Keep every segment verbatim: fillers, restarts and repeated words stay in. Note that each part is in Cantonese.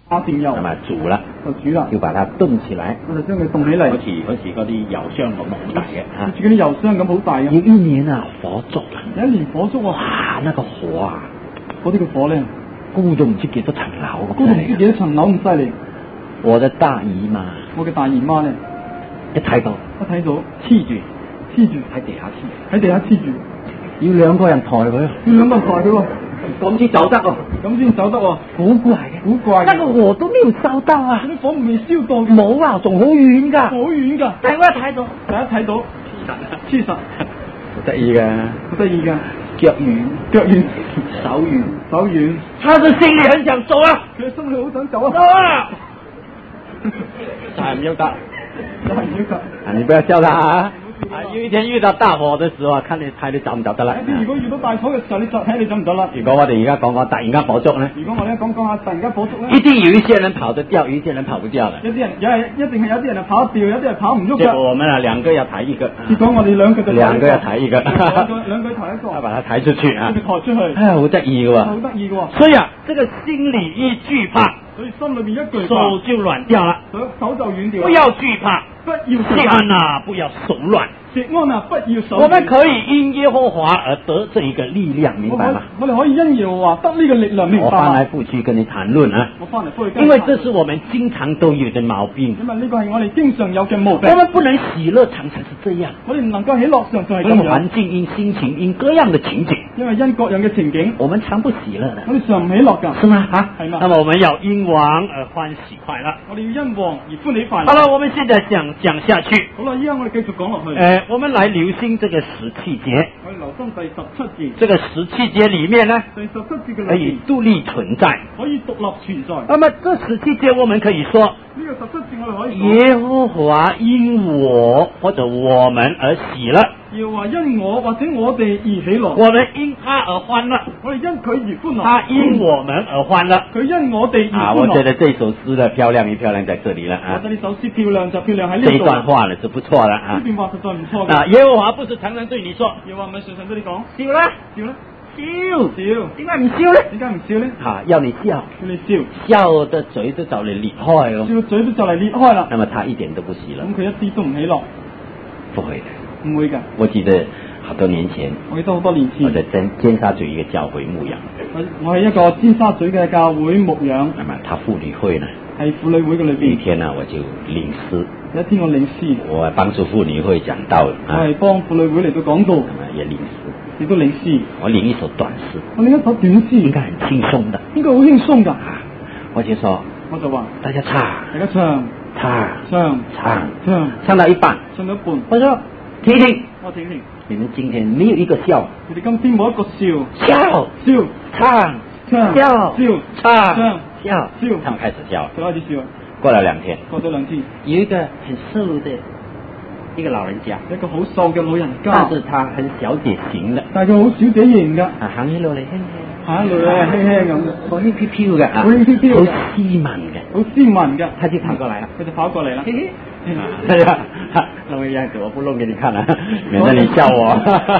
一定有。 那麼煮啦， 就煮啦， 要把它燉起來。 我就將佢凍起嚟。 好似好似嗰啲油箱咁好大嘅嚇， 好似嗰啲油箱咁好大嘅。 有一年啊火燭啊， 有一年火燭啊， 哇！那個火啊， 嗰啲嘅火咧， 高到唔知幾多層樓， 高到唔知幾多層樓咁犀利。 我的大姨媽， 我嘅大姨媽咧， 一睇到一睇到黐住黐住喺地下黐， 喺地下黐住， 要兩個人抬佢， 要兩個人抬佢喎， 咁先走得喎， 咁先走得喎， 古怪嘅， 古怪嘅。 那個火都沒有燒到啊， 啲火未燒到， 冇啊，仲好遠㗎， 好遠㗎。 但係我一睇到， 大家睇到，黐實，好得意㗎， 好得意㗎， 腳軟， 腳軟， 手軟， 手軟。 他的心裏很想走啊， 佢嘅心裏好想走啊， 走啊！就係唔要得， 就係唔要得。 啊，你不要笑他啊！啊，有一天遇到大火的時候，看你睇你走唔走得啦。 如果遇到大火嘅時候，你就睇你走唔走啦。 如果我哋而家講講突然間火燭咧， 如果我哋講講下突然間火燭咧， 一定有一些人跑得掉，有一些人跑不掉嘅。 有啲人有係一定係有啲人係跑得掉，有啲人跑唔喐㗎。 結果我們啊兩個要抬一個， 結果我哋兩個就兩個要抬一個， 兩個兩個抬一個， 要把它抬出去啊！ 抬出去， 哎，好得意嘅喎， 好得意嘅喎。 所以啊，這個心裏一懼怕， 所以心裏面一懼怕， 手就軟掉啦。 手就軟掉。 不要懼怕， 不要謝安啊，不要手軟。 謝安啊，不要手軟。 我們可以因耶和華而得這一個力量，明白嗎？ 我哋可以因耶和華得呢個力量，明白嗎？ 我翻來覆去跟你談論啊， 我翻嚟覆去， 因為這是我們經常都有的毛病。 因為呢個係我哋經常有嘅毛病。 我們不能喜樂，常常是這樣。 我哋唔能夠喜樂常常係咁因樣。 環境、因心情、因各樣的情景， 因為因各樣嘅情景， 我們常不喜樂的。 我哋常唔喜樂㗎， 是嗎？啊， 係嘛？ 那麼我們要因王而歡喜快樂。 我哋要因王而歡喜快樂。 好了，我們現在講講下去。 好啦，依家我哋繼續講落去。 誒，我們來留心這個十七節。 我哋留心第十七節。 這個十七節裡面呢， 第十七節嘅可以獨立存在， 可以獨立存在。 那麼這十七節我們可以說， 呢個十七節我哋可以講， 耶和華因我或者我們而喜樂。 要話因我或者我哋而喜樂， 我們因他而歡樂， 我哋因佢而歡樂， 他因我們而歡樂， 佢因我哋而歡樂。 啊，我覺得這首詩的漂亮與漂亮在這裡了啊！ 我覺得呢首詩漂亮就漂亮喺呢度。 這一段話呢是不錯的啊！ 呢段話實在唔錯嘅。 啊，耶和華不是常常對你說， 耶和華唔係常常對你講， 笑啦， 笑啦， 笑笑， 點解唔笑咧？ 點解唔笑咧？ 啊，要你笑， 要你笑， 笑得嘴都就嚟裂開咯。 笑到嘴都就嚟裂開啦。 那麼他一點都不喜樂， 咁佢一啲都唔喜樂， 不會的， 唔會㗎。 我記得好多年前， 我記得好多年前， 我在尖尖沙咀一個教會牧養， 我我係一個尖沙咀嘅教會牧養。 那麼他婦女會呢？ 係婦女會嘅裏邊。 有一天呢，我就領詩。 有一天我領詩。 我幫助婦女會講道。 我係幫婦女會嚟到講道。 咁啊，也領詩。 亦都領詩。 我領一首短詩。 我領一首短詩。 應該很輕鬆的。 應該好輕鬆㗎。 我就說， 我就話， 大家唱， 大家唱， 唱， 唱， 唱， 唱， 唱到一半， 唱到一半， 我說停停， 我停停。 你們今天沒有一個笑， 你哋今天冇一個笑， 笑， 笑， 唱， 唱， 笑， 笑， 唱， 唱， 笑， 笑， 他們開始笑， 就開始笑。 過了兩天， 過咗兩天， 有一個很瘦的一個老人家， 一個好瘦嘅老人家， 但是他很小姐型的， 但係佢好小姐型㗎， 啊，行起路嚟輕輕， 行起路嚟輕輕咁， 好輕飄飄嘅， 好輕飄飄， 好斯文嘅， 好斯文嘅， 他就跑過來了， 佢就跑過嚟啦。 對呀，弄個樣子我不弄給你看了，免得你笑我，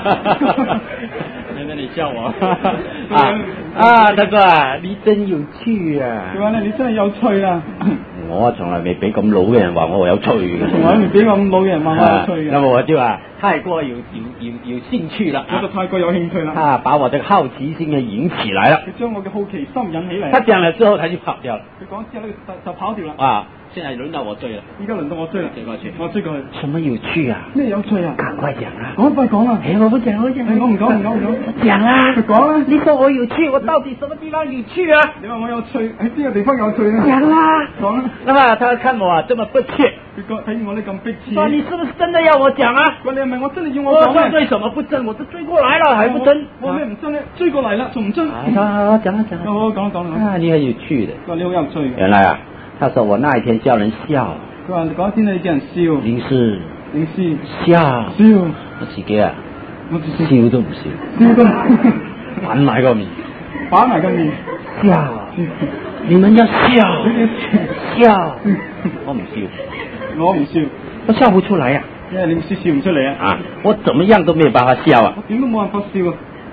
免得你笑我，啊啊，他說啊，你真有趣啊， 佢話咧，你真係有趣啊。 我從來未俾咁老嘅人話我有趣嘅， 從來未俾咁老嘅人話我有趣嘅。 那麼我就啊，太過有有有有興趣了， 我就太過有興趣啦。 啊，把我的好奇心嘅引起來了， 佢將我嘅好奇心引起嚟。 他講了之後，他就跑掉了。 佢講之後咧，就就跑掉啦。 啊，現在輪到我追了， 依家輪到我追啦， 追過去， 我追過去。 什麼有趣啊？ 咩有趣啊？ 趕快講啊！ 趕快講啊！ 誒，我不講，我講， 我唔講唔講唔講， 講啊！ 佢講啦！ 你說我有趣，我到底什麼地方有趣啊？ 你話我有趣喺邊個地方有趣咧？ 講啦！ 講啦！ 那麼他看我啊，這麼不切， 佢覺睇我呢咁迫切。 說你是不是真的要我講啊？ 喂，你係咪我真係要我我講咧？ 說對什麼不真？我都追過來了，還不真？ 我咩唔真咧？追過嚟啦，仲唔真？ 好好講啦講啦。 好好講講講。 啊，你很有趣的。 佢話你好有趣嘅。 原來啊，他說我那一天叫人笑。 佢話嗰一天你叫人笑。 臨時。 臨時。 笑。 笑。 我自己啊， 我自己笑都唔笑。 笑都唔。 反埋個面。 反埋個面。 笑。你們要笑。笑。我唔笑。 我唔笑。 我笑不出來呀。 因為你笑笑唔出嚟啊！ 啊，我怎麼樣都沒有辦法笑啊！ 我點都冇辦法笑啊！ 啊，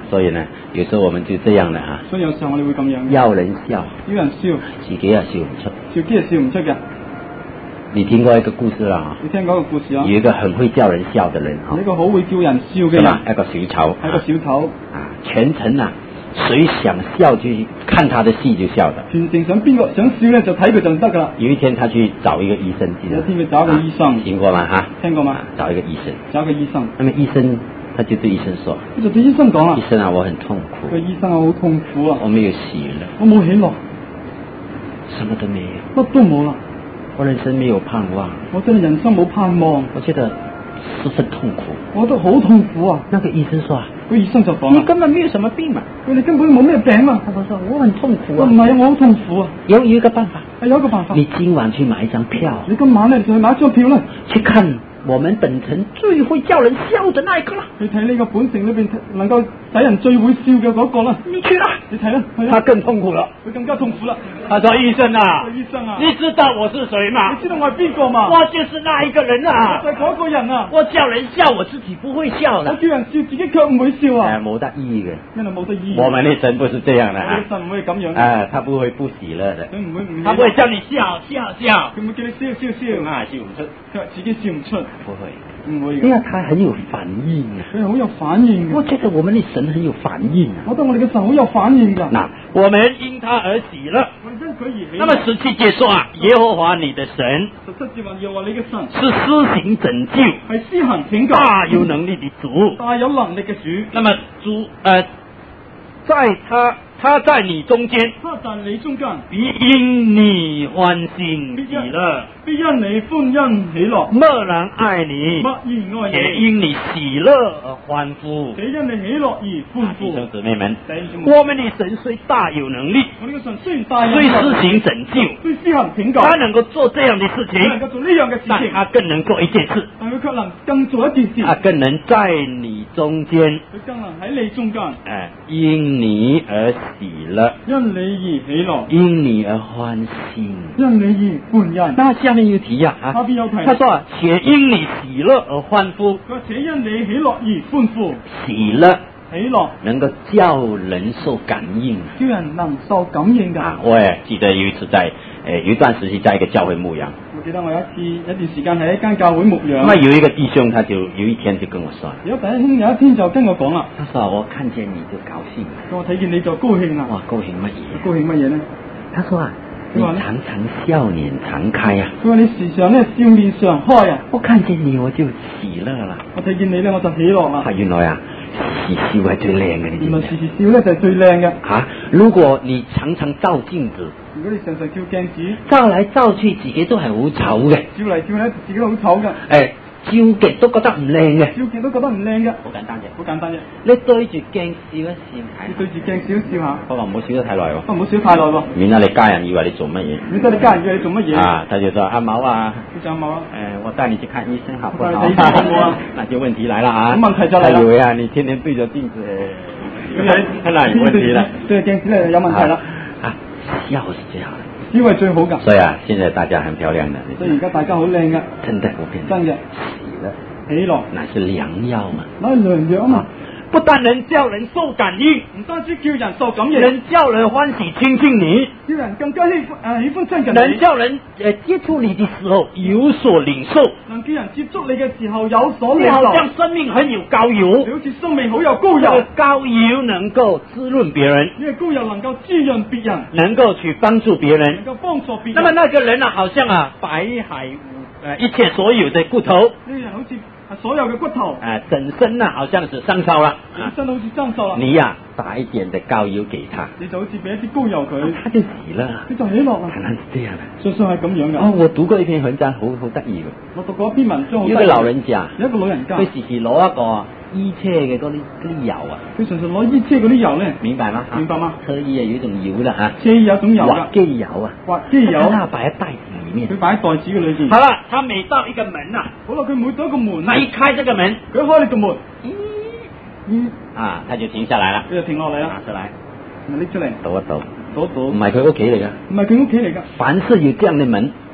所以呢，有時候我們就這樣啦啊。 所以有時候我哋會咁樣。 要人笑， 要人笑， 自己又笑唔出。 自己係笑唔出嘅。 你聽過一個故事啦啊？ 你聽過一個故事啊？ 有一個很會叫人笑的人啊。 一個好會叫人笑嘅人。 一個小丑。 係個小丑。 啊，全程啊，誰想笑就看他的戲就笑的。 全程想邊個想笑咧就睇佢就得噶啦。 有一天他去找一個醫生，記得。 有一天佢找一個醫生。 聽過嗎？哈？ 聽過嗎？ 找一個醫生。 找一個醫生。 那麼醫生他就對醫生說： 佢就對醫生講啦。 醫生啊，我很痛苦。 個醫生啊，好痛苦啊。 我沒有喜樂。 我冇喜樂。 什麼都沒有。 乜都冇啦。 我人生沒有盼望。 我真係人生冇盼望。 我覺得十分痛苦。 我覺得好痛苦啊。 那個醫生說： 個醫生就講： 你根本沒有什麼病嘛。 佢哋根本冇咩病嘛。 他說：我很痛苦啊。 唔係啊，我好痛苦啊。 有有一個辦法。 有一個辦法。 你今晚去買一張票。 你今晚咧就去買一張票啦， 去看我們本城最會叫人笑的那一個啦。 去睇呢個本城裏邊能夠使人最會笑嘅嗰個啦。 你去啦， 你睇啦， 他更痛苦了， 佢更加痛苦啦。 他說：醫生啊， 醫生啊， 你知道我是誰嗎？ 你知道我係邊個嘛？ 我就是那一個人啊， 就係嗰個人啊。 我叫人笑，我自己不會笑的。 我叫人笑，自己卻唔會笑啊。 誒，冇得意嘅， 因為冇得意。 我們的神不是這樣的啊， 我哋神唔會咁樣。 誒，他不會不喜樂的， 佢唔會唔， 他不會叫你笑笑笑， 佢唔會叫你笑笑笑， 啊，笑唔出， 佢話自己笑唔出， 不會。 唔會。 因為他很有反應啊， 佢係好有反應嘅。 我覺得我們的神很有反應啊。 我覺得我哋嘅神好有反應㗎。 嗱，我們因他而喜樂。 我哋因佢而喜。 那麼十七節說啊，耶和華你的神， 十七節話耶和華你嘅神是施行拯救， 係施行拯救， 大有能力的主， 大有能力嘅主。 那麼主呃，在他他在你中間， 他在你中間， 必因你歡欣喜樂， 必因你歡欣喜樂， 默然愛你， 默然愛你， 且因你喜樂而歡呼， 且因你喜樂而歡呼。 弟兄姊妹們， 我我們的神雖大有能力， 我呢個神雖然大有雖能力， 施行拯救， 雖施行拯救， 他能夠做這樣的事情， 能夠做呢樣嘅事但情， 他更能做一件事， 但佢卻能更做一件事， 他更能在你中間， 佢更能喺你中間， 哎，因你而喜樂， 因你而喜樂， 因你而歡欣， 因你而歡欣。 那下面有提呀啊， 下邊有提， 他說且因你喜樂而歡呼， 佢話且因你喜樂而歡呼， 喜樂喜樂能夠叫人受感應， 叫人能受感應㗎。 啊，我也記得有一次在誒有一段時期在一個教會牧養， 我記得我有一次一段時間喺一間教會牧養， 那有一個弟兄他就有一天就跟我說， 有第一兄有一天就跟我講啦， 他說我看見你就高興， 我睇見你就高興啦， 哇，高興乜嘢？ 高興乜嘢呢？ 他說啊，你常常笑臉常開啊， 佢話你時常咧笑面常開啊， 我看見你我就喜樂啦， 我睇見你咧我就喜樂啦， 啊，原來啊時笑係最靚嘅，你知唔知？ 原來時時笑咧就係最靚嘅。 啊，如果你常常照鏡子， 如果你常常照鏡子， 照來照去自己都係好醜嘅， 照嚟照去自己都好醜㗎， 誒，照極都覺得唔靚嘅， 照極都覺得唔靚㗎， 好簡單啫， 好簡單啫。 你對住鏡笑一笑你對住鏡笑一笑下， 不過唔好笑得太耐喎， 不過唔好笑太耐喎， 免得你家人以為你做乜嘢。 免得你家人以為你做乜嘢。 啊，他就說阿毛啊， 你做阿毛啊？ 誒，我帶你去看醫生好不好？ 我帶你去看醫生好唔好啊？ 那就問題來了啊， 咁問題就嚟啦。 他以為啊，你天天對着鏡子，誒，那有問題了。 對鏡子咧有問題啦。 啊，笑是最好的。 笑係最好㗎。 所以啊，現在大家很漂亮的。 所以而家大家好靚㗎。 真的，我跟你真嘅。 喜樂， 喜樂， 乃是良藥嘛。 那係良藥啊嘛。 不但能叫人受感應， 唔單止叫人受感應， 能叫人歡喜親近你， 叫人更加喜歡誒喜歡親近你， 能叫人誒接觸你的時候有所領受， 能叫人接觸你嘅時候有所領受。 你好像生命很有膏油， 你好似生命好有膏油， 膏油能夠滋潤別人， 因為膏油能夠滋潤別人， 能夠去幫助別人， 能夠幫助別人。 那麼那個人啊，好像啊百海誒一切所有的骨頭， 呢個人好似所有嘅骨頭， 啊整身啊好像是生燒啦， 整身好似生鏽啦。 你呀、啊、打一點的膏油給他， 你就好似俾一啲膏油佢， 他就喜樂， 佢就喜樂啊。 可能是這樣的， 相信係咁樣嘅。 哦，我讀過一篇文章，好好得意嘅。 我讀過一篇文章， 有一個老人家， 有一個老人家， 佢時時攞一個醫車嘅嗰啲嗰啲油啊， 佢常常攞醫車嗰啲油咧， 明白嗎？ 明白嗎？ 車衣啊有一種油啦嚇， 車衣有一種油㗎， 滑機油啊， 滑機油， 佢擺喺袋子裡面， 佢擺喺袋子嘅裏邊。 好啦，他每到一個門啊， 好啦，佢每到一個門， 他一開這個門， 佢一開呢個門， 嗯，啊，他就停下來啦， 佢就停落嚟啦， 拿出來， 咪拎出嚟， 倒一倒， 倒倒， 唔係佢屋企嚟噶， 唔係佢屋企嚟㗎。 凡是有這樣的門，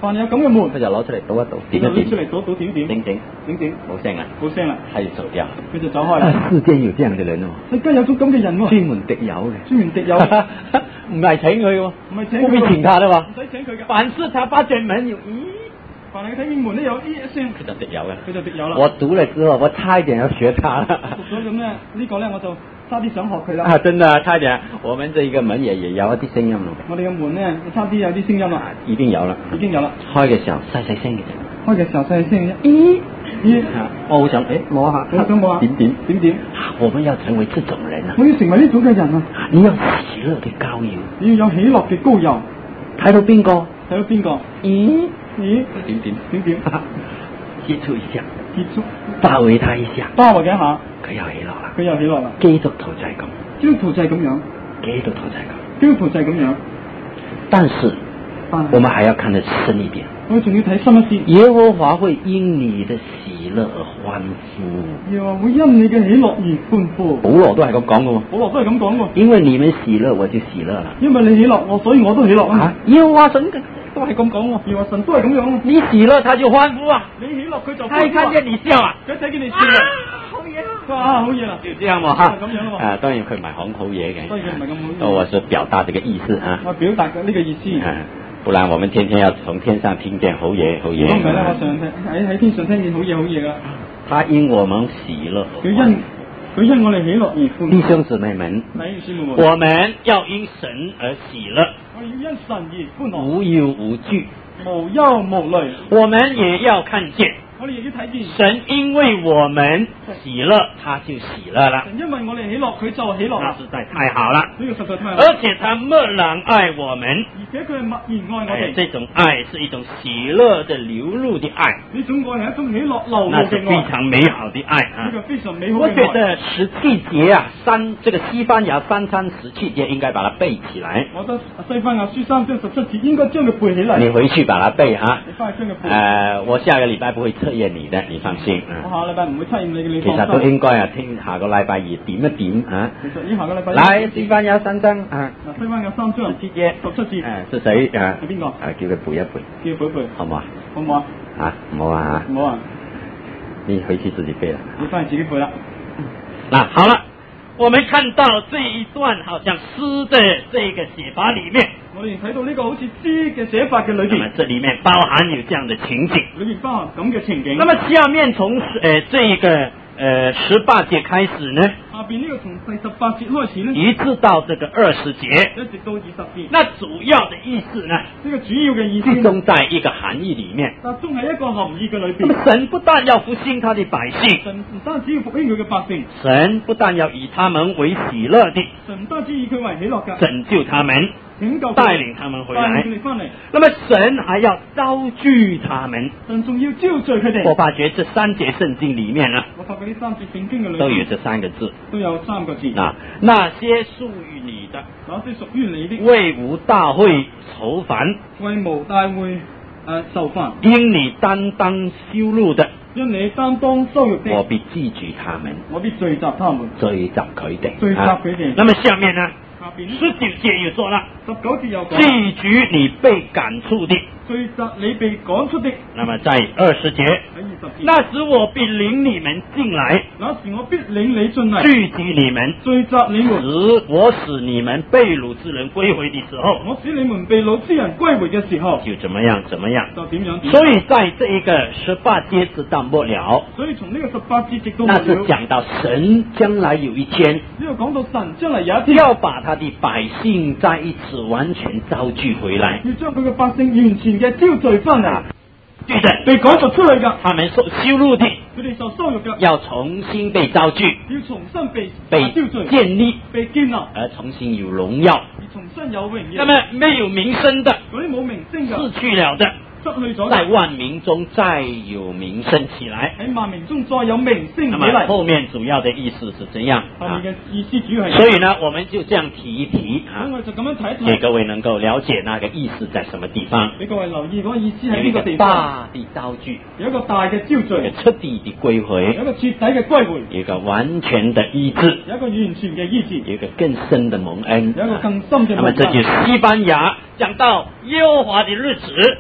凡有咁嘅門， 佢就攞出嚟賭一賭， 佢就點一點， 拎出嚟數數點點， 整整整整冇聲啊， 冇聲啦， 他就走掉。 佢就走開啦。 世間有這樣嘅人哦， 世間有種咁嘅人喎， 專門敵友嘅， 專門敵友， 唔係請佢喎， 唔係請不必佢請他的喎， 唔使請佢㗎。 凡是他發現門有咦， 凡係佢睇見門咧有咦一聲， 佢就敵友嘅。 佢就敵友啦。 我讀了之後，我差一點要學他啦。 讀咗咁咧，呢個咧我就差啲想學佢啦。 啊，真的差一點，我們這一個門也也有一啲聲音咯。 我哋嘅門咧，差啲有啲聲音啦。 已經有啦， 已經有啦。 開嘅時候細細聲嘅啫。 開嘅時候細細聲嘅啫。咦咦， 我好想誒摸下， 我想摸下點點點點。 我們要成為這種人啊！ 我要成為呢種嘅人啊！ 你要喜樂嘅膏油， 你要有喜樂嘅膏油。 睇到邊個？ 睇到邊個？ 咦咦？ 點點點點？ 接觸一下， 接觸， 包圍他一下， 包圍佢一下， 佢有喜樂啦。 佢有喜樂啦。 基督徒就係咁， 基督徒就係咁樣， 基督徒就係咁， 基督徒就係咁樣。 但是， 但係我們還要看得深一點。 我仲要睇深一啲。 耶和華會因你的喜樂而歡呼。 耶和華會因你嘅喜樂而歡呼。 保羅都係咁講嘅喎。 保羅都係咁講喎。 因為你們喜樂，我就喜樂啦。 因為你喜樂，我所以我都喜樂啊。 耶和華神都係咁講喎。 耶和華神都係咁樣。 你喜樂，他就歡呼啊。 你喜樂，佢就歡呼。 他一看見你笑啊， 佢睇見你笑啊，好嘢啦！啊，好嘢啦！ 就這樣喎哈。 咁樣咯。 啊，當然佢唔係講好嘢嘅。 當然佢唔係咁好嘢。 我是表達這個意思啊。 我表達嘅呢個意思。 啊，不然我們天天要從天上聽見好嘢好嘢。 咁唔係咧，我上聽喺喺天上聽見好嘢好嘢噶。 他因我們喜樂。 佢因佢因我哋喜樂而歡呼。 弟兄姊妹們，我們要因神而喜樂。 我要因神而歡樂。 無憂無懼。 無憂無慮。 我們也要看見。 我哋亦要睇見神因為我們喜樂，他就喜樂了。 神因為我哋喜樂，佢就喜樂啦。 實在太好了。 呢個實在太好。 而且他默然愛我們， 而且佢係默然愛我哋。 這種愛是一種喜樂的流露的愛。 呢種愛係一種喜樂流露嘅愛。 那是非常美好的愛啊！ 呢個非常美好嘅愛。 我覺得十七節啊，三這個西番雅三章十七節應該把它背起來。 我覺得西番雅書三章十七節應該將佢背起嚟。 你回去把它背啊！ 你翻去將佢背。 誒，我下個禮拜不會測驗你的，你放心。 我下個禮拜唔會測驗你嘅，你放心。 其實都應該啊，聽下個禮拜二點一點啊。 其實呢下個禮拜。 來，西番雅三章啊。 嗱，西番雅三章十七節， 十七節。 誒，是誰啊？ 係邊個？ 啊，叫佢背一背。 叫佢背一背。 好唔好啊？ 好唔好啊？ 啊，唔好啊。 唔好啊。 你回去自己背啦。 你翻去自己背啦。 嗱，好了，我們看到這一段好像詩的這個寫法裏面， 我哋睇到呢個好似詩嘅寫法嘅裏邊， 那麼這裏面包含有這樣的情景， 裏面包含咁嘅情景。 那麼下面從誒、呃、這個誒十八節開始呢， 下邊呢個從第十八節開始呢， 一直到這個二十節， 一直到二十節。 那主要的意思呢？ 呢個主要嘅意思集中在一個含義裏面， 集中喺一個含義嘅裏邊。 那麼神不但要復興他的百姓， 神唔單止要復興佢嘅百姓， 神不但要以他們為喜樂的， 神唔單止以佢為喜樂嘅， 拯救他們， 拯救帶領他們回來， 帶領佢哋翻嚟。 那麼神還要招聚他們， 神仲要招聚佢哋。 我發覺這三節聖經裏面呢， 我發覺呢三節聖經嘅裏面都有這三個字， 都有三個字。 啊，那些屬於你的， 那些屬於你的， 為無大會愁煩， 為無大會誒愁煩， 因你擔當羞辱的， 因你擔當羞辱的， 我必聚集他們， 我必聚集他們， 聚集佢哋， 聚集佢哋。 那麼下面呢？ 下邊十九節又說了， 十九節又講， 聚集你被趕出的， 聚集你被趕出的。 那麼在二十節， 喺二十節， 那時我必領你們進來， 那時我必領你進嚟， 聚集你們， 聚集你們， 使我使你們被擄之人歸回的時候， 我使你們被擄之人歸回嘅時候， 就怎麼樣怎麼樣， 就點樣點樣。 所以在這一個十八節直到末了， 所以從呢個十八節直到末那了， 是講到神將來有一天， 呢個講到神將來有一天要把他的百姓再一次完全招聚回來， 要將佢嘅百姓完全嘅招聚翻嚟， 對的， 被趕逐出嚟噶， 他們受羞辱的， 佢哋受羞辱噶， 要重新被招聚， 要重新被被招聚、 建立， 被建立， 而重新有榮耀。 而重新有榮耀。 那麼沒有名聲的， 嗰啲冇名聲噶， 失去了的， 失去咗， 在萬民中再有名聲起來。 喺萬民中再有名聲起那麼嚟。 後面主要的意思是怎樣？ 後面嘅意思主要係， 所以呢，我們就這樣提一提啊， 咁我就咁樣睇一睇， 給各位能夠了解那個意思在什麼地方。 俾各位留意嗰個意思喺有一個呢個地方， 大的招聚， 有一個大嘅招聚， 有一個徹底的歸回， 有一個徹底嘅歸回， 有一個完全的醫治， 有一個完全嘅醫治， 有一個更深的蒙恩， 有一個更深嘅蒙恩。 那麼這就是西番雅講到耶和華的日子， 呢個就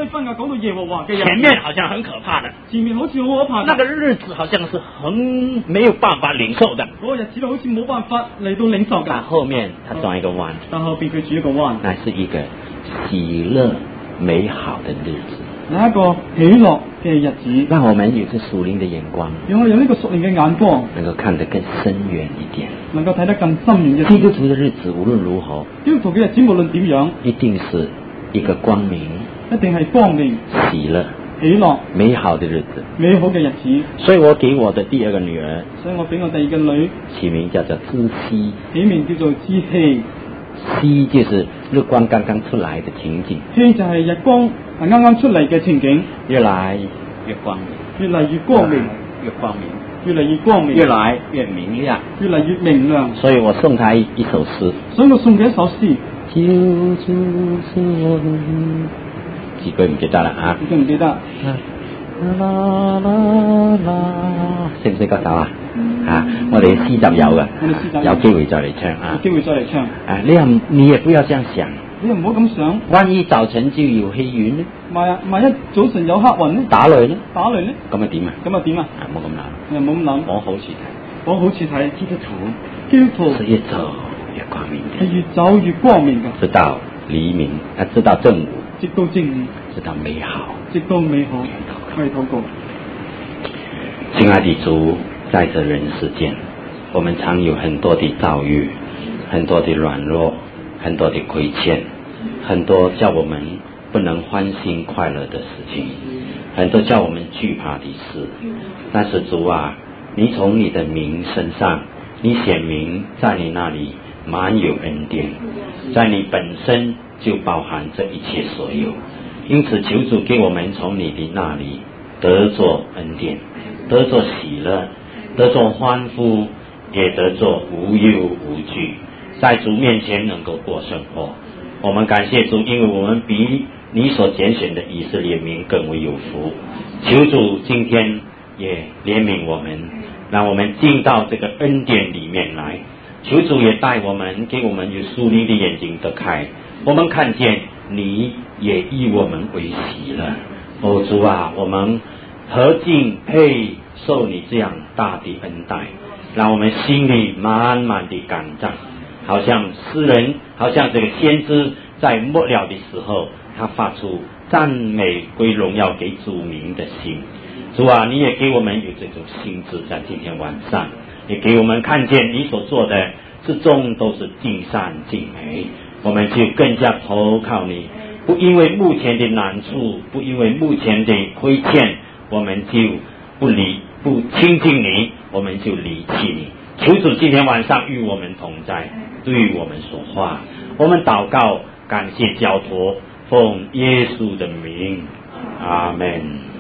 西分雅講到耶和華嘅日子， 前面好像很可怕的， 前面好似好可怕， 那個日子好像是很沒有辦法領受的。 嗰個日子好似冇辦法嚟到領受但㗎。 後面他轉一個彎， 但後邊佢轉一個彎， 那是一個喜樂美好的日子， 係一個喜樂嘅日子， 讓我們有個屬靈的眼光， 讓我有呢個屬靈嘅眼光， 能夠看得更深遠一點。 能夠睇得更深遠一基督啲。 徒的日子無論如何， 基督徒嘅日子無論點樣， 一定是一個光明、 一定係光明、 喜樂、 喜樂、 美好的日子。 美好嘅日子。 所以我給我的第二個女兒所以我俾我第二個女起名叫做知熙， 起名叫做知熙， 熙就是日光剛剛出來的情景， 熙就係日光係啱啱出嚟嘅情景， 越來越光明， 越嚟越光明， 越光明， 越嚟越光明， 越來越明亮。 越嚟越明亮。 所以我送她一一首詩， 所以我送佢一首詩， 救主是我的，幾句唔記得啦啊！ 你記唔記得？ 啦啦啦，識唔識嗰首啊？啊，我哋詩集有嘅， 我哋詩集有有機會再嚟唱啊！ 有機會再嚟唱。 啊，你又你也不要這樣想， 你又唔好咁想， 萬一早晨就有黑雲呢？ 萬萬一早晨有黑雲呢？ 打雷呢？ 打雷呢？ 咁啊點啊？ 咁啊點啊？ 啊，冇咁諗， 你又冇咁諗。 我好似睇我好似睇基督徒， 基督徒是越走越光明的， 係越走越光明㗎， 直到黎明，啊，直到正午， 直到正午， 直到美好。 直到美好。我哋禱告。 親愛的主，在這人世間，我們常有很多的遭遇，很多的軟弱，很多的虧欠，很多叫我們不能歡欣快樂的事情，很多叫我們懼怕的事。但是主啊，你從你的名身上，你顯明在你那裡滿有恩典，在你本身就包含這一切所有。因此求主給我們從你的那裡得着恩典，得着喜樂，得着歡呼，也得着無憂無懼，在主面前能夠過生活。我們感謝主，因為我們比你所揀選的以色列民更為有福。求主今天也憐憫我們，讓我們進到這個恩典裡面來。求主也帶我們，給我們有屬靈的眼睛得開，我們看見你也以我們為喜了。哦，主啊，我們何竟配受你這樣大的恩待，讓我們心裡滿滿的感召，好像詩人，好像這個先知在末了的時候，他發出讚美歸榮耀給主名的心。主啊，你也給我們有這種心智，在今天晚上也給我們看見你所做的之中都是盡善盡美，我們就更加投靠你，不因為目前的難處，不因為目前的虧欠，我們就不理不親近你，我們就離棄你。求主今天晚上與我們同在，對我們說話，我們禱告感謝交託，奉耶穌的名，阿們。